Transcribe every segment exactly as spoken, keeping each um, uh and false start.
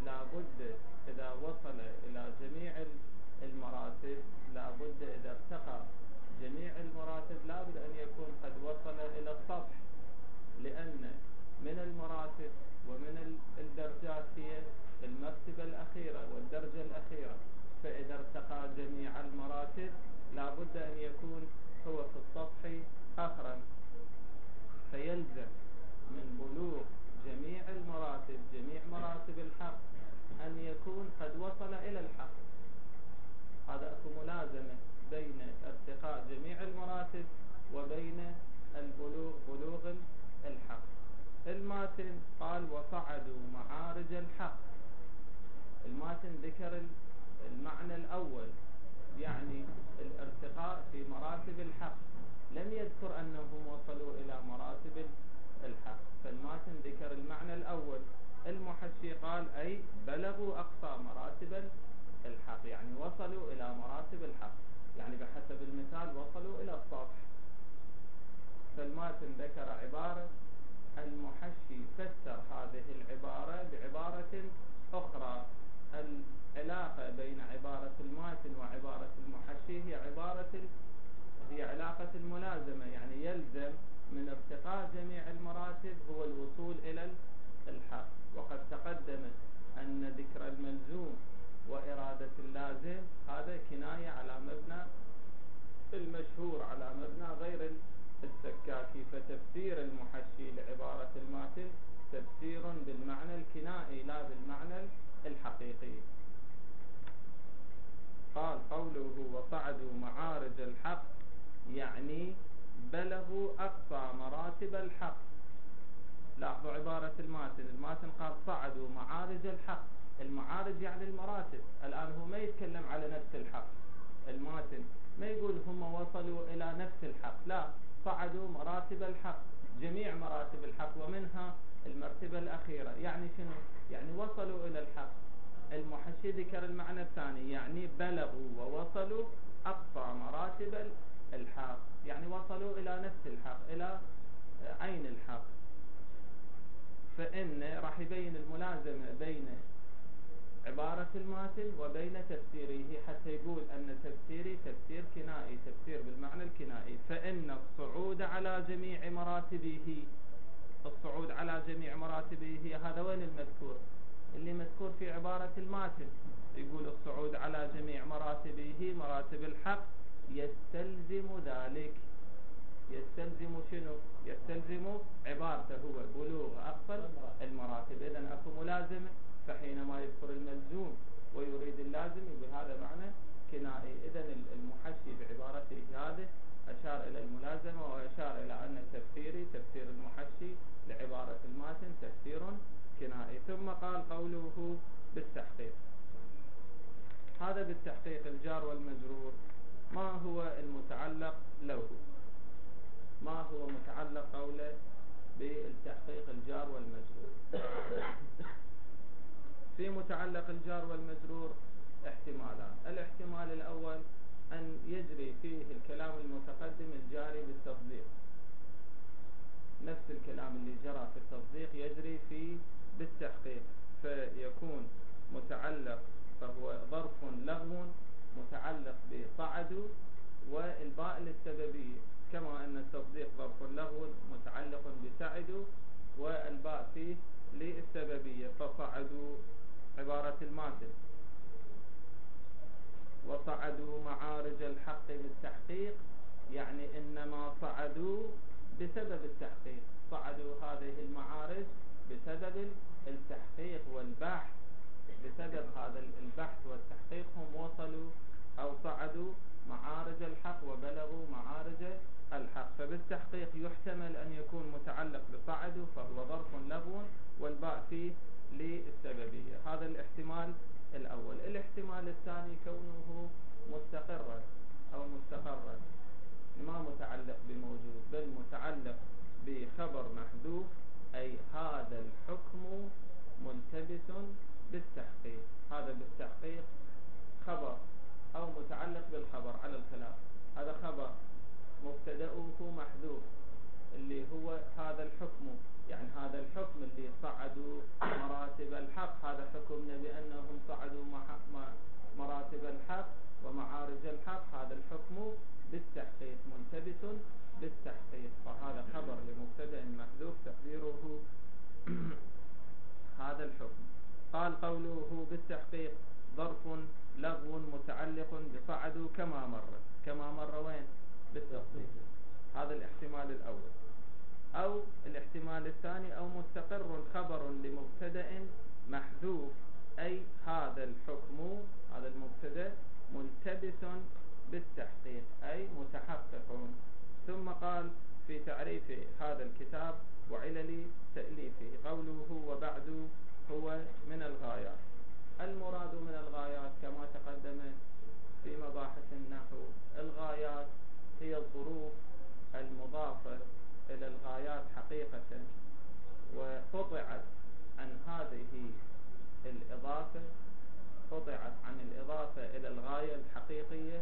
لابد إذا وصل إلى جميع المراتب، لابد إذا ارتقى جميع المراتب لابد أن يكون قد وصل إلى السطح، لأن من المراتب ومن الدرجات هي المرتبة الأخيرة والدرجة الأخيرة، فإذا ارتقى جميع المراتب لابد أن يكون هو في السطح آخرا، فيلزم من بلوغ جميع المراتب جميع مراتب الحق أن يكون قد وصل إلى الحق. هذا أكو ملازمة بين ارتقاء جميع المراتب وبين البلوغ بلوغ الحق. الماتن قال وصعدوا معارج الحق. الماتن ذكر المعنى الأول، يعني الارتقاء في مراتب الحق، لم يذكر أنهم وصلوا إلى مراتب الحق، فالماتن ذكر المعنى الأول. المحشي قال أي بلغوا أقصى مراتب الحق، يعني وصلوا إلى مراتب الحق، يعني بحسب المثال وصلوا إلى السطح. فالماتن ذكر عبارة، المحشي فسر هذه العبارة بعبارة أخرى. العلاقة بين عبارة الماتن وعبارة المحشي هي عبارة هي علاقة الملازمة، يعني يلزم من ارتقاء جميع المراتب هو الوصول إلى الحق. وقد تقدم أن ذكر الملزوم وإرادة اللازم هذا كناية على مبنى المشهور، على مبنى غير السكاكي، فتفسير المحشي لعبارة الماتن تفسير بالمعنى الكنائي لا بالمعنى الحقيقي. قال قوله وصعدوا معارج الحق يعني بلغوا أقصى مراتب الحق. لاحظوا عبارة الماتن، الماتن قال صعدوا معارج الحق، المعارج يعني المراتب. الآن هو ما يتكلم على نفس الحق، الماتن ما يقول هم وصلوا إلى نفس الحق، لا، صعدوا مراتب الحق جميع مراتب الحق ومنها المرتبة الأخيرة. يعني شنو؟ يعني وصلوا إلى الحق. المحشي ذكر المعنى الثاني، يعني بلغوا ووصلوا أقصى مراتب الحق، يعني وصلوا إلى نفس الحق، إلى عين الحق. فإن راح يبين الملازمة بين عبارة الماتن وبين تفسيره، حتى يقول أن تفسيري تفسير كنائي، تفسير بالمعنى الكنائي. فإن الصعود على جميع مراتبه، الصعود على جميع مراتبه هذا وين المذكور؟ اللي مذكور في عبارة الماتن، يقول الصعود على جميع مراتبه مراتب الحق يستلزم ذلك. يستلزم شنو؟ يستلزم عبارته هو بلوغ أقصى المراتب. إذن أكو ملازمة، فحينما يذكر الملزوم ويريد اللازم يقول هذا معنى كنائي. إذن المحشي بعبارته هذه أشار إلى الملازمة وأشار إلى أن تفسيري تفسير المحشي لعبارة الماتن تفسير كنائي. ثم قال قوله بالتحقيق. هذا بالتحقيق الجار والمجرور ما هو المتعلق له؟ ما هو متعلق قوله بالتحقيق الجار والمجرور؟ في متعلق الجار والمجرور احتمالان. الاحتمال الأول أن يجري فيه الكلام المتقدم الجاري بالتصديق، نفس الكلام اللي جرى في التصديق يجري في بالتحقيق، فيكون متعلق فهو ظرف لغو متعلق بصعدوا والباء للسببية، كما أن التصديق ظرف لغو متعلق بسعدوا والباء فيه للسببية. فصعدوا عبارة الماتن، وصعدوا معارج الحق بالتحقيق، يعني إنما صعدوا بسبب التحقيق، صعدوا هذه المعارج بسبب التحقيق والبحث، بسبب هذا البحث والتحقيق هم وصلوا أو صعدوا معارج الحق وبلغوا معارج الحق. فبالتحقيق يحتمل أن يكون متعلق بصعدوا فهو ظرف لغو والباء فيه للسببية. هذا الاحتمال الأول. الاحتمال الثاني كونه مستقرا أو مستقرا، ما متعلق بموجود بل متعلق بخبر محذوف، أي هذا الحكم ملتبس بالتحقيق. هذا بالتحقيق خبر أو متعلق بالخبر على الخلاف. هذا خبر مبتدأه محذوف اللي هو هذا الحكم، يعني هذا الحكم اللي صعدوا مراتب الحق هذا حكم نبي قوله بالتحقيق ظرف لغو متعلق بصعدوا كما مر. كما مر وين؟ بالتصديق. هذا الاحتمال الأول. أو الاحتمال الثاني أو مستقر خبر لمبتدأ محذوف، أي هذا الحكم، هذا المبتدأ ملتبس بالتحقيق أي متحقق. ثم قال في تعريف هذا الكتاب وعلل تأليفه قوله وبعد هو من الغايات. المراد من الغايات كما تقدم في مباحث النحو، الغايات هي الظروف المضافة إلى الغايات حقيقة، وقطعت عن هذه الإضافة، قطعت عن الإضافة إلى الغاية الحقيقية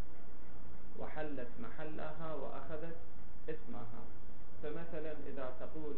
وحلت محلها وأخذت اسمها. فمثلا إذا تقول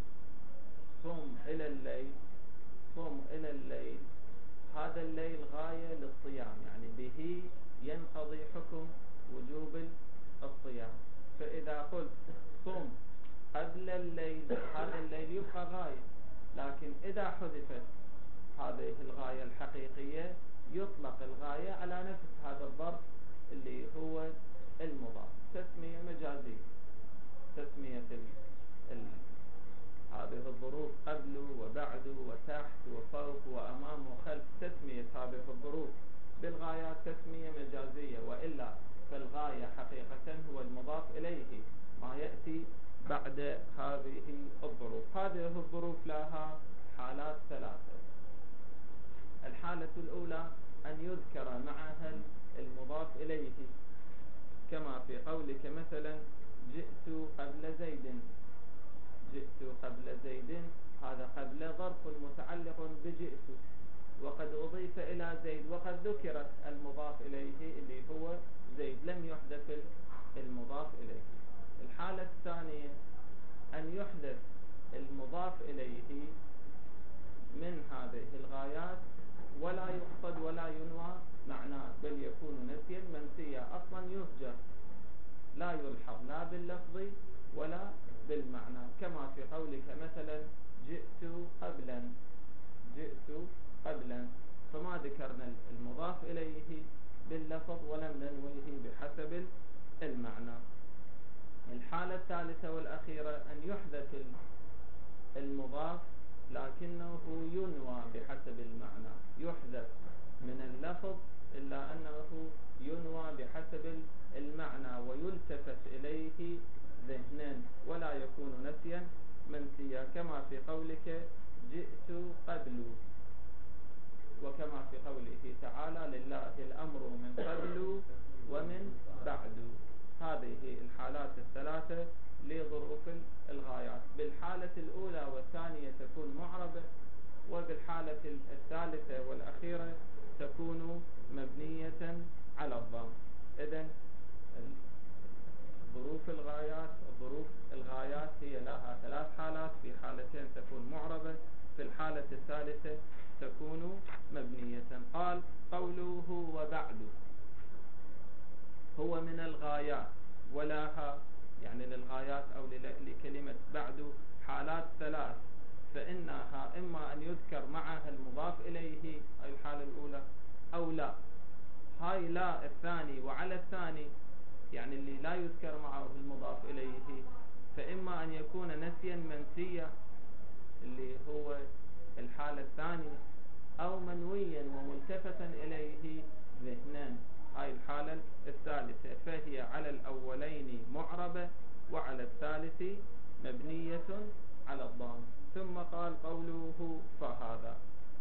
صم إلى الليل، صم إلى الليل، هذا الليل غاية للصيام، يعني به ينقضي حكم وجوب الصيام. فإذا قلت صم قبل الليل، هذا الليل يبقى غاية، لكن إذا حذفت هذه الغاية الحقيقية يطلق الغاية على نفس هذا الظرف اللي هو المضاف. تسمية مجازية، تسمية ال... ال... هذه الظروف قبل وبعد وتحت وفوق وأمام وخلف، تسمية هذه الظروف بالغايات تسمية مجازية، وإلا فالغاية حقيقة هو المضاف إليه ما يأتي بعد هذه الظروف. هذه الظروف لها حالات ثلاثة. الحالة الأولى أن يذكر معها المضاف إليه، كما في قولك مثلا جئت قبل زيد، جئت قبل زيد، هذا قبل ظرف متعلق بجئت، وقد أضيف إلى زيد وقد ذكر المضاف إليه اللي هو زيد، لم يحدث المضاف إليه. الحالة الثانية أن يحدث المضاف إليه من هذه الغايات ولا يقصد ولا ينوى معناه، بل يكون نسيا منسيا، أصلا يهجر، لا يلحظ لا باللفظ ولا بالمعنى، كما في قولك مثلا جئت قبلا، جئت قبلا، فما ذكرنا المضاف إليه باللفظ ولم ننويه بحسب المعنى. الحالة الثالثة والأخيرة أن يحدث المضاف لكنه ينوى بحسب المعنى، يحدث من اللفظ إلا أنه ينوى بحسب المعنى ويلتفت إليه ذهنا ولا يكون نسيا منسيا، كما في قولك جئت قبل، وكما في قوله تعالى لله الأمر من قبل ومن بعد. هذه الحالات الثلاثة لظروف الغايات. بالحالة الأولى والثانية تكون معربة، وبالحالة الثالثة والأخيرة تكون مبنية على الضم. إذن ظروف الغايات، ظروف الغايات هي لها ثلاث حالات، في حالتين تكون معربة، في الحالة الثالثة تكون مبنية. قال قوله وبعد هو من الغايات، ولها يعني للغايات أو لكلمة بعد حالات ثلاث، فإنها إما أن يذكر معها المضاف إليه أي الحالة الأولى أو لا. هاي لا الثاني وعلى الثاني يعني اللي لا يذكر معه المضاف إليه، فإما أن يكون نسيا منسيا اللي هو الحالة الثانية، أو منويا وملتفتا إليه ذهنا، هاي الحالة الثالثة، فهي على الأولين معربة وعلى الثالث مبنية على الضم. ثم قال قوله فهذا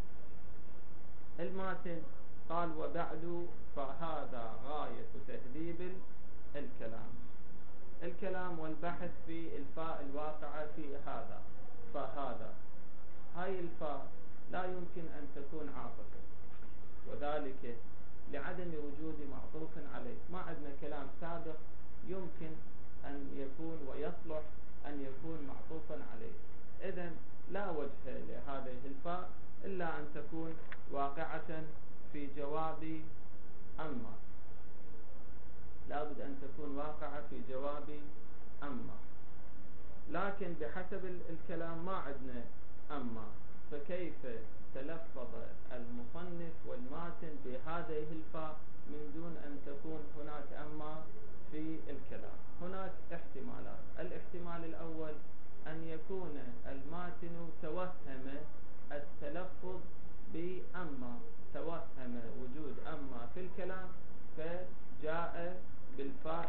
الماتن قال وبعد فهذا غاية تهذيب الكلام. الكلام والبحث في الفاء الواقعة في هذا، فهذا، هاي الفاء لا يمكن أن تكون عاطفة، وذلك لعدم وجود معطوف عليه. ما عندنا كلام سابق يمكن أن يكون ويصلح أن يكون معطوفا عليه، إذن لا وجه لهذه الفاء إلا أن تكون واقعة في جواب أما، لابد أن تكون واقعة في جواب أما، لكن بحسب الكلام ما عندنا أما، فكيف تلفظ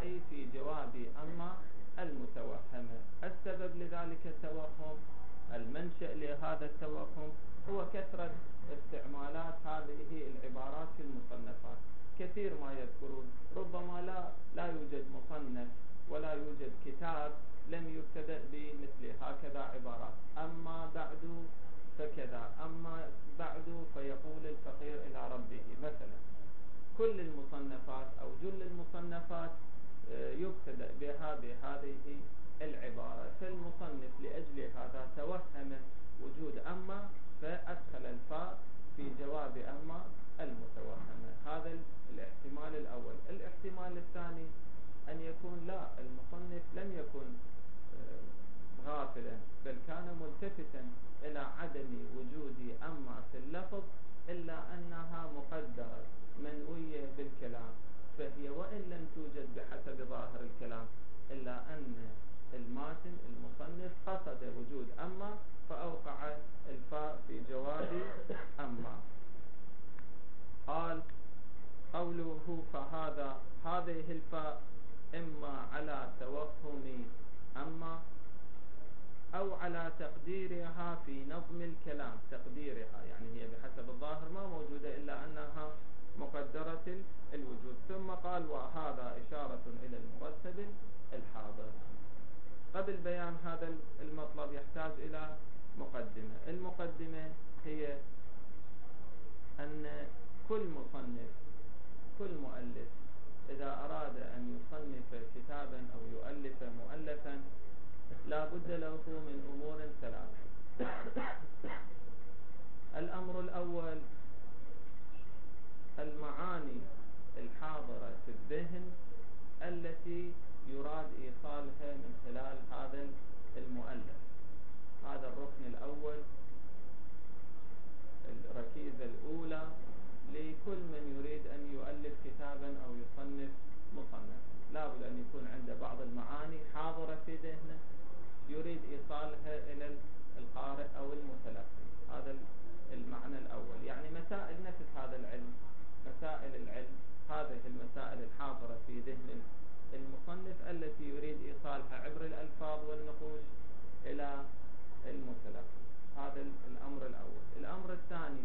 الفاء في جواب أما المتوهمة. السبب لذلك التوهم، المنشأ لهذا التوهم هو كثرة استعمالات هذه العبارات في المصنفات. كثير ما يذكرون، ربما لا لا يوجد مصنف ولا يوجد كتاب لم يبتدأ بمثل هكذا عبارات. أما بعد فكذا، أما بعد فيقول الفقير إلى ربه مثلا. كل المصنفات أو جل المصنفات يبتدأ بها بهذه العبارة. فالمصنف لأجل هذا توهم وجود أما فأدخل الفاء في جواب أما المتوهمة. هذا الاحتمال الأول. الاحتمال الثاني أن يكون لا، المصنف لم يكن غافلا، بل كان ملتفتا إلى عدم وجود أما في اللفظ، إلا أنها مقدرة منوية بالكلام، فهي وإن لم توجد بحسب ظاهر الكلام، إلا أن الماتن المصنف قصد وجود أما فأوقع الفاء في جواب أما. قال قوله فهذا، هذه الفاء إما على توهم أما أو على تقديرها في نظم الكلام. تقديرها يعني هي بحسب الظاهر ما موجودة، إلا أنها مقدرة الوجود. ثم قال وهذا إشارة إلى المرتب الحاضر. قبل بيان هذا المطلب يحتاج إلى مقدمة. المقدمة هي أن كل مصنف، كل مؤلف إذا أراد أن يصنف كتابا أو يؤلف مؤلفا لا بد له من أمور ثلاثة. الأمر الأول المعاني الحاضرة في الذهن التي يراد إيصالها من خلال هذا المؤلف. هذا الركن الأول، الركيزة الأولى لكل من يريد أن يؤلف كتابا أو يصنف مصنفا. لا بد أن يكون عنده بعض المعاني حاضرة في ذهنه يريد إيصالها إلى القارئ أو المتلقي. هذا المعنى الأول، يعني مسائل نفس هذا العلم، مسائل العلم، هذه المسائل الحاضرة في ذهن المصنف التي يريد إيصالها عبر الألفاظ والنقوش إلى المتلقي. هذا الأمر الأول. الأمر الثاني،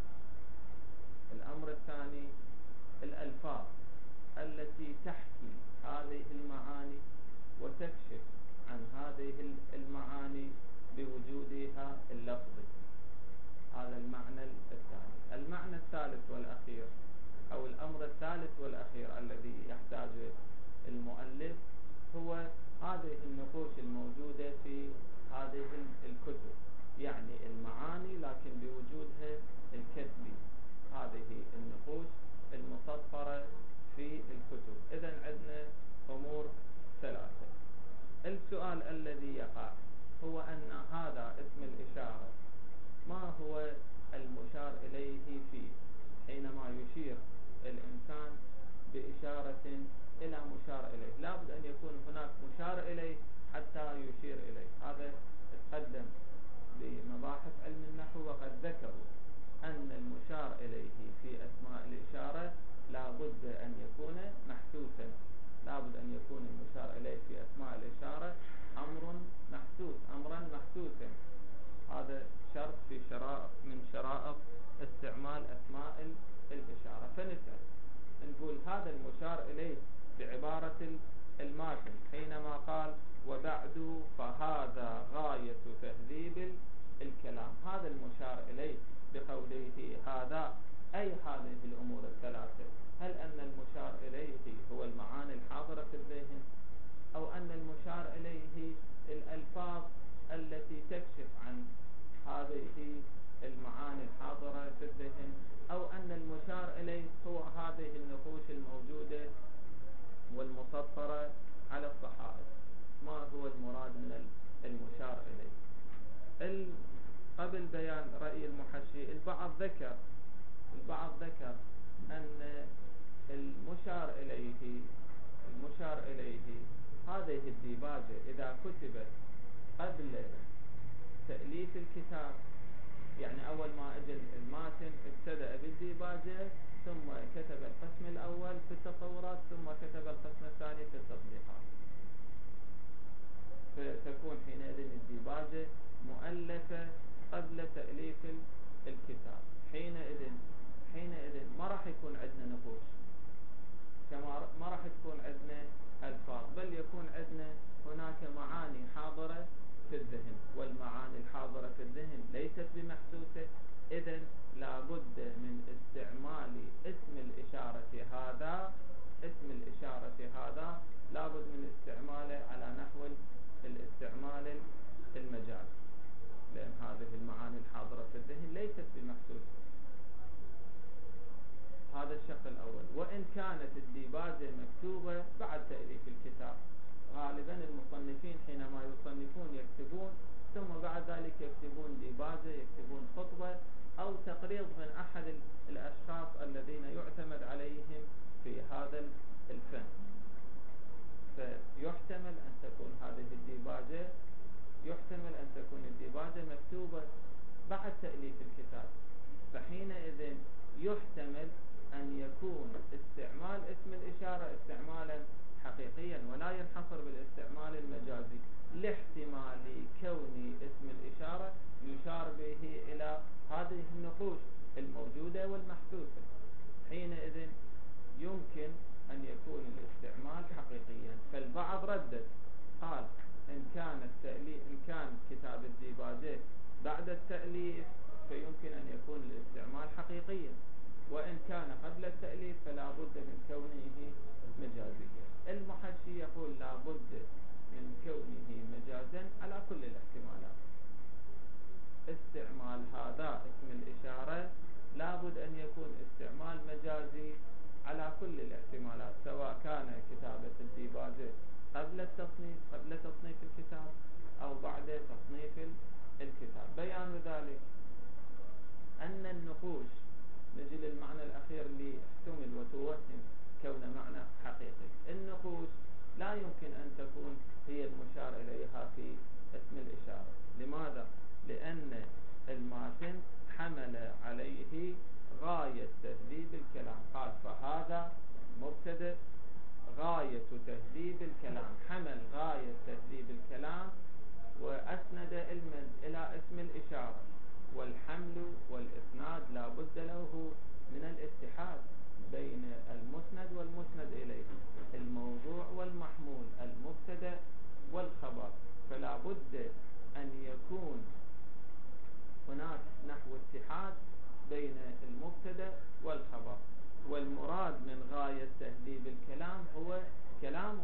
الأمر الثاني الألفاظ التي تحكي هذه المعاني وتكشف عن هذه المعاني بوجودها اللفظي. هذا المعنى الثاني. المعنى الثالث والأخير أو الأمر الثالث والأخير الذي يحتاجه المؤلف هو هذه النقوش الموجودة في هذه الكتب، يعني المعاني لكن بوجودها الكتبي، هذه النقوش المسطرة في الكتب. إذن عندنا أمور ثلاثة. السؤال الذي يقع هو أن هذا اسم الإشارة ما هو المشار إليه فيه حينما يشير الإنسان بإشارة إلى مشار إليه؟ لا بد أن يكون هناك مشار إليه حتى يشير إليه. هذا تقدم بمباحث علم النحو، وقد ذكروا أن المشار إليه في أسماء الإشارة لا بد أن يكون محسوسا. لا بد أن يكون المشار إليه في أسماء الإشارة أمر محسوس، أمرا محسوسا. هذا شرط في شرائط من شرائط استعمال أسماء الإشارة. فنسأل نقول هذا المشار إليه بعبارة الماتن حينما قال وبعد فهذا غاية تهذيب الكلام، هذا المشار إليه بقوله هذا أي هذه الأمور الثلاثة؟ هل أن المشار إليه هو المعاني الحاضرة في الذهن، أو أن المشار إليه الألفاظ التي تكشف عن هذه المعاني الحاضرة في الذهن، أو أن المشار إليه هو هذه النقوش الموجودة والمسطرة على الصحائف؟ ما هو المراد من المشار إليه؟ قبل بيان رأي المحشي البعض ذكر البعض ذكر أن المشار إليه المشار إليه هذه الديباجة إذا كتبت قبل تأليف الكتاب، يعني أول ما أجل الماتن الماتن ابتدأ بالديباجة ثم كتب القسم الأول في التصورات ثم كتب القسم الثاني في التطبيقات، فتكون حينئذ الديباجة مؤلفة قبل تأليف الكتاب. حينئذ حينئذ ما راح يكون عندنا نقوش، كما ما راح تكون عندنا ألفاظ، بل يكون عندنا هناك معاني حاضرة في الذهن، والمعاني الحاضرة في الذهن ليست بمحسوسة. إذن لابد من استعمال اسم الإشارة هذا، اسم الإشارة هذا لابد من استعماله على نحو الاستعمال المجازي، لأن هذه المعاني الحاضرة في الذهن ليست بمحسوسة. هذا الشق الأول. وإن كانت الديباجة مكتوبة بعد تأليف الكتاب، غالبا المصنفين حينما يصنفون يكتبون ثم بعد ذلك يكتبون ديباجة، يكتبون خطبة أو تقريض من أحد الأشخاص الذين يعتمد عليهم في هذا الفن. فيحتمل أن تكون هذه الديباجة يحتمل أن تكون الديباجة مكتوبة بعد تأليف الكتاب، فحينئذ يحتمل أن يكون استعمال اسم الإشارة استعمالا حقيقيا ولا ينحصر بالاستعمال المجازي، لاحتمال كون اسم الإشارة يشار به إلى هذه النقوش الموجودة والمحسوسة. حينئذ يمكن أن يكون الاستعمال حقيقيا. فالبعض ردد قال إن كان التأليف إن كان كتاب الديباجة بعد التأليف فيمكن أن يكون الاستعمال حقيقيا، وإن كان قبل التأليف فلا بد من كونه مجازيا. المحشي يقول لا بد من كونه مجازا على كل الاحتمالات. استعمال هذا اسم الإشارة لا بد أن يكون استعمال مجازي على كل الاحتمالات، سواء كان كتابة الديباجة قبل التصنيف قبل تصنيف الكتاب أو بعد تصنيف الكتاب. بيان ذلك أن النقوش، نجي للمعنى الأخير اللي احتمل وتوهم كون معنى حقيقي. النقوش لا يمكن أن تكون هي المشار إليها في اسم الإشارة. لماذا؟ لأن الماتن حمل عليه غاية تهذيب الكلام. قال فهذا مبتدأ غاية تهذيب الكلام، حمل غاية تهذيب الكلام وأسند إلى اسم الإشارة. والحمل والإسناد لا بد له من الاتحاد بين المسند والمسند إليه، الموضوع والمحمول، المبتدأ والخبر. فلا بد أن يكون هناك نحو اتحاد بين المبتدأ والخبر. والمراد من غاية تهذيب الكلام هو كلامه.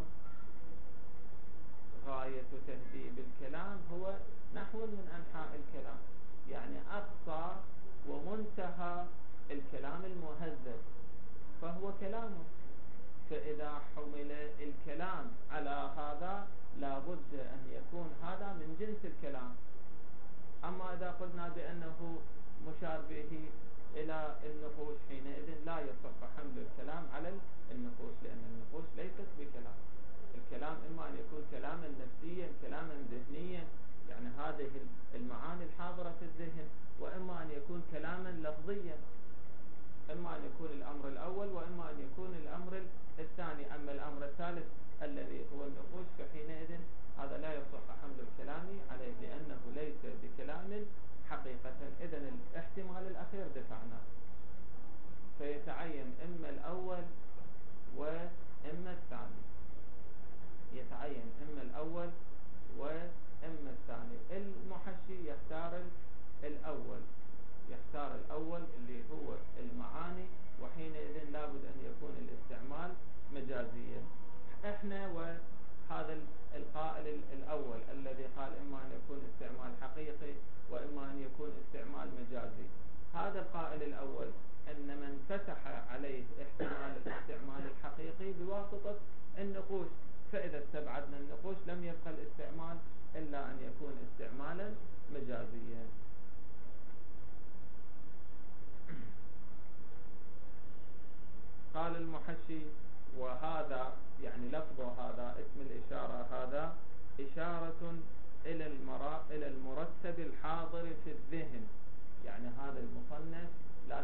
غاية تهذيب الكلام هو نحو من أنحاء الكلام، يعني أقصى ومنتهى الكلام المهذب فهو كلامه. فإذا حمل الكلام على هذا لا بد أن يكون هذا من جنس الكلام. أما إذا قلنا بأنه مشار به إلى النقوش حينئذ لا يصح حمل الكلام على النقوش، لأن النقوش ليست بكلام. الكلام إما أن يكون كلاما نفسيا كلاما ذهنيا، يعني هذه المعاني الحاضرة في الذهن، وإما أن يكون كلاما لفظيا، إما أن يكون الأمر الأول وإما أن يكون الأمر الثاني. أما الأمر الثالث الذي هو النقوش فحينئذ هذا لا يصح حمل الكلام عليه لأنه ليس بكلام حقيقة. إذن الاحتمال الأخير دفعنا، فيتعين إما الأول وإما الثاني، يتعين إما الأول وإما الثاني. المحشي يختار الأول، يختار الأول اللي هو المعاني، وحينئذ لابد أن يكون الاستعمال مجازيا. احنا وهذا القائل الأول الذي قال إما أن يكون استعمال حقيقي وإما أن يكون استعمال مجازي، هذا القائل الأول إن من فتح عليه احتمال الاستعمال الحقيقي بواسطة النقوش، فإذا استبعدنا النقوش لم يبقى الاستعمال إلا أن يكون استعمالا مجازيا. قال المحشي وهذا يعني لفظ هذا اسم الإشارة هذا إشارة إلى المرا إلى المرتب الحاضر في الذهن، يعني هذا المصنف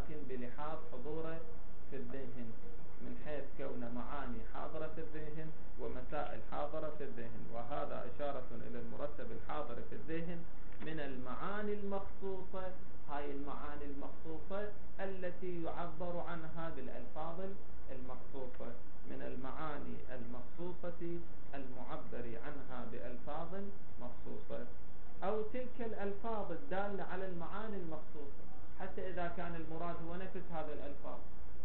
كان المراد هو نفس هذا الألفاظ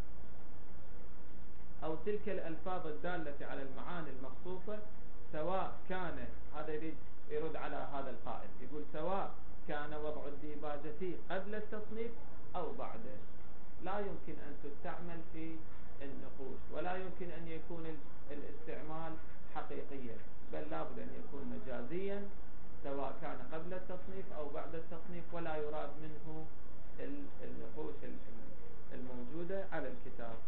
أو تلك الألفاظ الدالة على المعاني المخصوصة، سواء كان، هذا يريد يرد على هذا القائل، يقول سواء كان وضع الديباجة قبل التصنيف أو بعده. لا يمكن أن تستعمل في النقوش، ولا يمكن أن يكون الاستعمال حقيقيا، بل لابد أن يكون مجازيا سواء كان قبل التصنيف أو بعد التصنيف، ولا يراد منه النقوش الموجودة على الكتاب،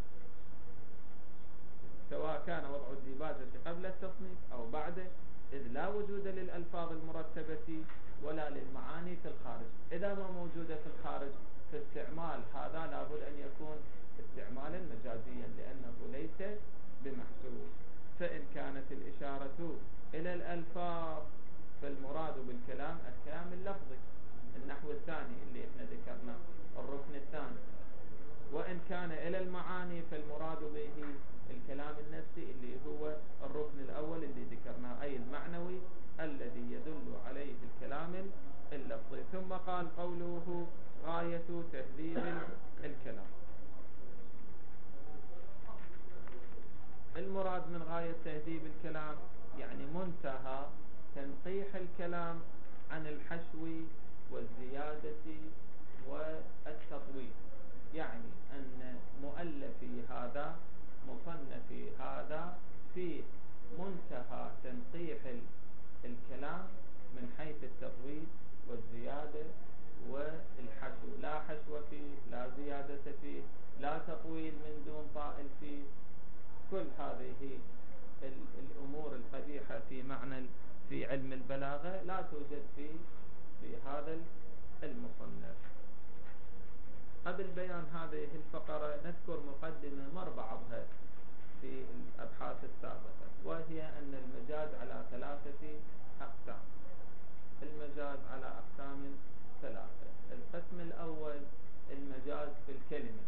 سواء كان وضع الديباجة قبل التصنيف أو بعده، إذ لا وجود للألفاظ المرتبة ولا للمعاني في الخارج. إذا ما موجودة في الخارج، فاستعمال هذا لابد أن يكون استعمالا مجازيا لأنه ليس بمحسوس. فإن كانت الإشارة إلى الألفاظ فالمراد بالكلام الكلام اللفظي، النحو الثاني اللي احنا ذكرناه، الركن الثاني. وإن كان إلى المعاني فالمراد به الكلام النفسي اللي هو الركن الأول اللي ذكرناه، أي المعنوي الذي يدل عليه الكلام اللفظي. ثم قال قوله غاية تهذيب الكلام. المراد من غاية تهذيب الكلام يعني منتهى تنقيح الكلام عن الحشو والزيادة والتطويل، يعني أن مؤلفي هذا مصنفي هذا في منتهى تنقيح الكلام من حيث التطويل والزيادة والحشو، لا حشو فيه، لا زيادة فيه، لا تطويل من دون طائل فيه. كل هذه الأمور القبيحة في معنى في علم البلاغة لا توجد في في هذا المصنف. قبل بيان هذه الفقرة نذكر مقدمة مر بعضها في الأبحاث السابقة، وهي أن المجاز على ثلاثة أقسام. المجاز على أقسام ثلاثة. القسم الأول المجاز في الكلمة،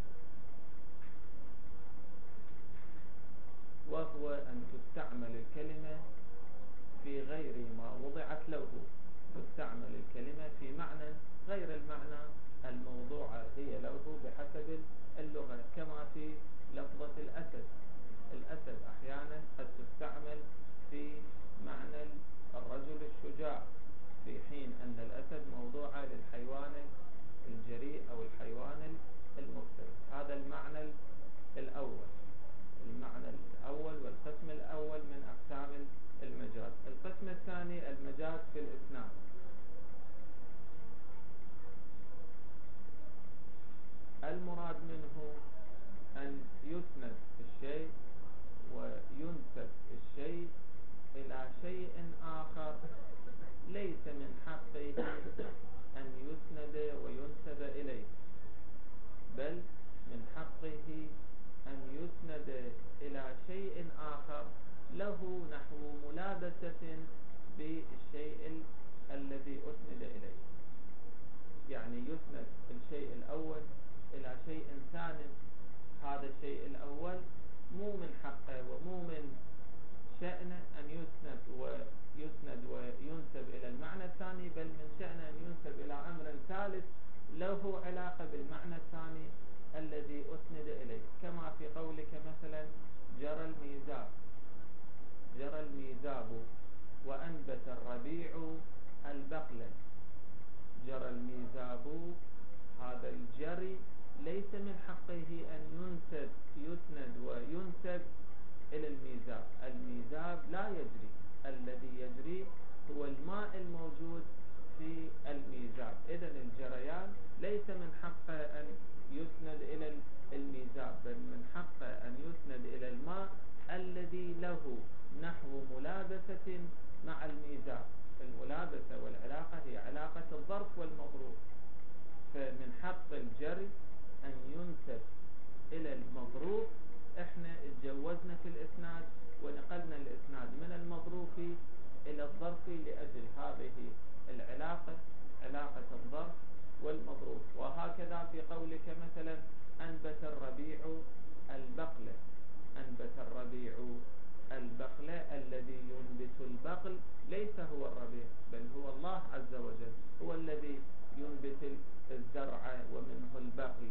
وهو أن تستعمل الكلمة في غير ما وضعت له، تستعمل الكلمة في معنى غير المعنى الموضوعة هي له بحسب اللغة، كما في لفظة الأسد. الأسد أحيانا قد تستعمل في معنى الرجل الشجاع، في حين أن الأسد موضوعة للحيوان الجريء أو الحيوان المفترس. هذا المعنى الأول، المعنى الأول والقسم الأول من أقسام المجاز. القسم الثاني المجاز في الإسناد، المراد منه أن يسند الشيء وينسب الشيء إلى شيء آخر ليس من حقه أن يسند وينسب إليه، بل من حقه أن يسند إلى شيء آخر له نحو ملابسة بالشيء الذي أسند إليه. يعني يسند الشيء الأول إلى شيء ثاني، هذا الشيء الأول مو من حقه ومو من شأنه أن يسند ويسند وينسب إلى المعنى الثاني، بل من شأنه أن ينسب إلى أمر ثالث له علاقة بالمعنى الثاني الذي أسند إليه، كما في قولك مثلا جرى الميزاب، جرى الميزاب وأنبت الربيع البقلة. جرى الميزاب، هذا الجري ليس من حقه أن ينسب يسند وينسب إلى الميزاب. الميزاب لا يجري، الذي يجري هو الماء الموجود في الميزاب. إذن الجريان ليس من حقه أن يسند إلى الميزاب، بل من حقه أن يسند إلى الماء الذي له نحو ملابسة مع الميزاب. الملابسة والعلاقة هي علاقة الظرف والمظروف، فمن حق الجري أن ينسب إلى المظروف. احنا اتجوزنا في الإسناد ونقلنا الإسناد من المظروف إلى الظرف لأجل هذه العلاقة، علاقة الظرف والمظروف. وهكذا في قولك مثلا أنبت الربيع البقلة، أنبت الربيع البقلة، الذي ينبت البقل ليس هو الربيع بل هو الله عز وجل، هو الذي ينبت الزرع ومنه البقل.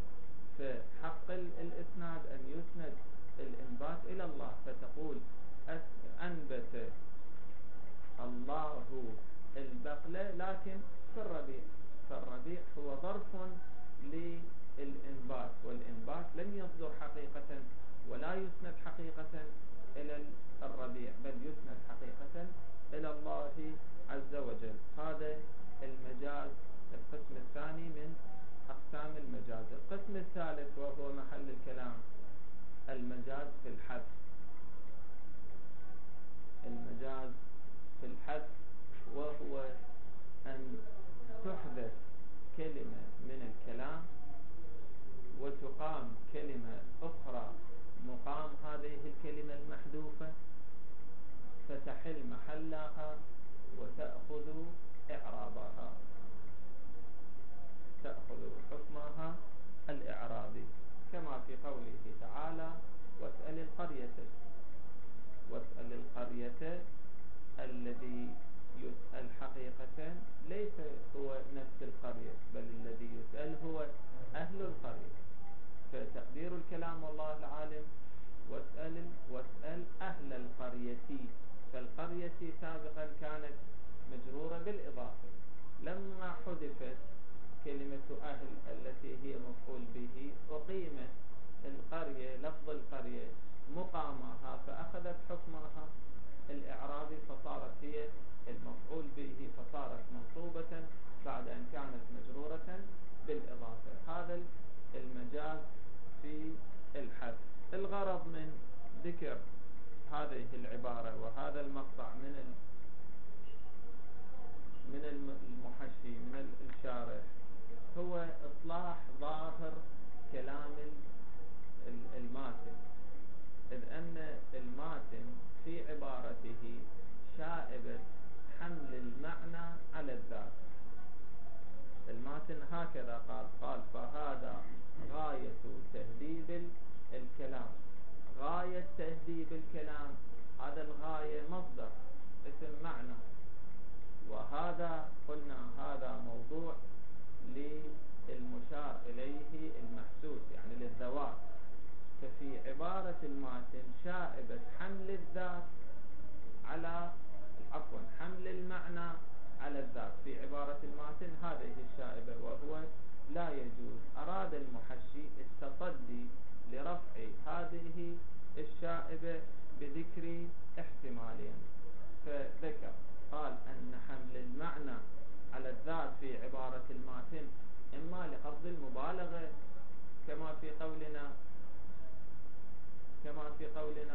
للإنبات، والإنبات لم يصدر حقيقة ولا يسند حقيقة إلى الربيع، بل يسند حقيقة إلى الله عز وجل. هذا المجاز القسم الثاني من أقسام المجاز. القسم الثالث وهو محل الكلام المجاز في الحذف. المجاز في الحذف وهو أن تحذف كلمة من الكلام وتقام كلمة أخرى مقام هذه الكلمة المحذوفة فتحل محلها وتأخذ إعرابها، تأخذ حكمها الإعرابي، كما في قوله تعالى: واسأل القرية. واسأل القرية، الذي يسأل حقيقة ليس هو نفس القرية، بل الذي يسأل هو أهل القرية. فتقدير الكلام والله العالم: واسأل واسأل أهل القرية. فالقرية سابقا كانت مجرورة بالإضافة، لما حذفت كلمة أهل التي هي مفعول به أقيمت القرية، لفظ القرية مقامها، فأخذت حكمها الإعرابي، فصارت هي المفعول به، فصارت منصوبة بعد أن كانت مجرورة بالإضافة. هذا المجاز في الحذف. الغرض من ذكر هذه العبارة وهذا المقطع من من المحشي من الشارح هو إصلاح ظاهر كلام الماتن، إذ أن الماتن في عبارته شائبة حمل المعنى على الذات. الماتن هكذا قال قال فهذا غاية تهذيب الكلام. غاية تهذيب الكلام، هذا الغاية مصدر اسم معنى، وهذا قلنا هذا موضوع للمشار إليه المحسوس، يعني للذوات. ففي عبارة الماتن شائبة حمل الذات على عفوا حمل المعنى على الذات في عبارة الماتن، هذه الشائبة، وهو لا يجوز. أراد المحشي التصدي لرفع هذه الشائبة بذكر احتمالين، فذكر قال أن حمل المعنى على الذات في عبارة الماتن إما لقصد المبالغة، كما في قولنا كما في قولنا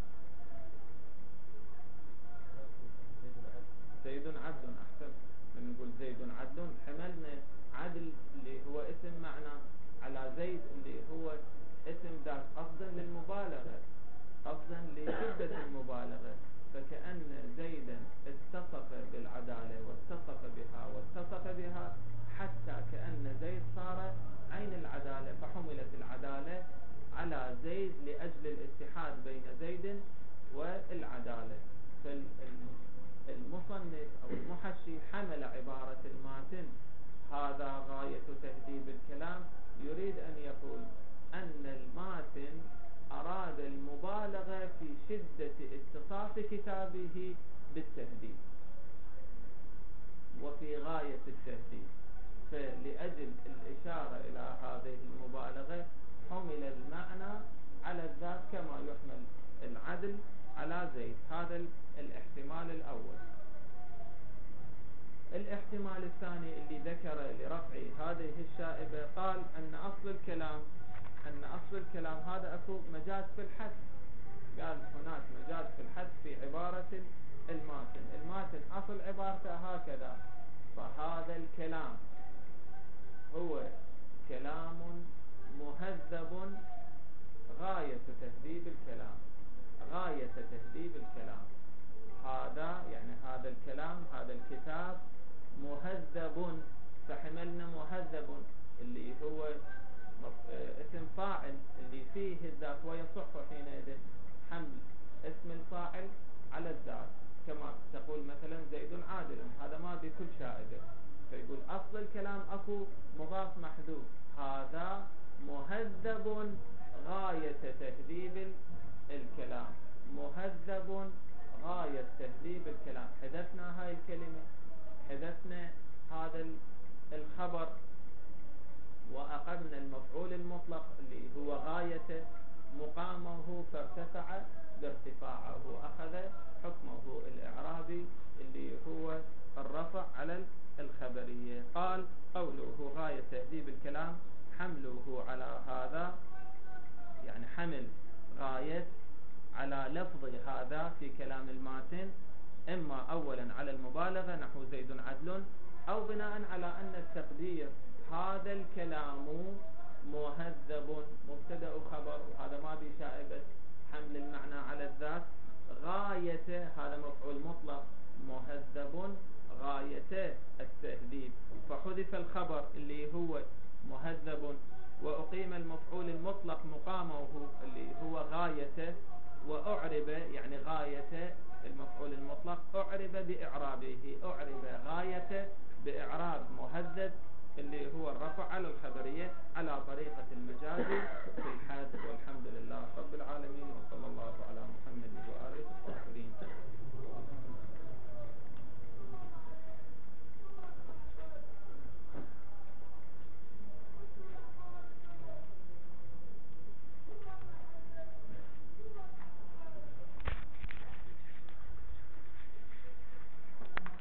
زيد عدل. أحسن، من نقول زيد عدل حملنا عدل اللي هو اسم معنى على زيد اللي هو اسم ذات، قصدا للمبالغة، قصدا لشدة المبالغة. فكأن زيدا اتصف بالعدالة واتصف بها واتصف بها حتى كأن زيد صار عين العدالة، فحملت العدالة على زيد لأجل الاتحاد بين زيد والعدالة. فالمصنف أو المحشي حمل عبارة الماتن هذا غاية تهذيب الكلام، يريد أن يقول أن الماتن أراد المبالغة في شدة اتصاف كتابه بالتهذيب وفي غاية التهذيب، فلأجل الإشارة إلى هذه المبالغة حمل المعنى على الذات كما يحمل العدل على زيد. هذا الاحتمال الأول. الاحتمال الثاني اللي ذكر لرفع هذه الشائبة قال أن أصل الكلام أن أصل الكلام هذا أكو مجاز في الحذف. قال هناك مجاز في الحذف في عبارة الماتن. الماتن أصل عبارته هكذا: فهذا الكلام هو كلام مهذب غاية تهذيب الكلام. غاية تهذيب الكلام، هذا يعني هذا الكلام، هذا الكتاب مهذب، فحملنا مهذب اللي هو اسم فاعل اللي فيه الذات، ويصح حينئذ حمل اسم الفاعل على الذات، كما تقول مثلا زيد عادل، هذا ما بكل شائبة. فيقول أصل الكلام أكو مضاف محذوف، هذا مهذب غاية تهذيب الكلام. مهذب غاية تهذيب الكلام، حذفنا هاي الكلمة، حذفنا هذا الخبر، وأخذنا قامه فارتفع بارتفاعه، أخذ حكمه الإعرابي اللي هو الرفع على الخبرية. قال قوله غاية تهذيب الكلام حمله على هذا، يعني حمل غاية على لفظ هذا في كلام الماتن، إما أولا على المبالغة نحو زيد عدل، أو بناء على أن التقدير هذا الكلام مهذب مبتدأ خبر، وهذا ما بشائبة حمل المعنى على الذات. غاية هذا مفعول مطلق، مهذب غاية التهذيب، فحذف الخبر اللي هو مهذب وأقيم المفعول المطلق مقامه اللي هو غايته، وأعرب يعني غاية المفعول المطلق أعرب بإعرابه، أعرب غاية بإعراب مهذب اللي هو الرفع على الخبرية على طريقة المجاز في الحد. والحمد لله رب العالمين.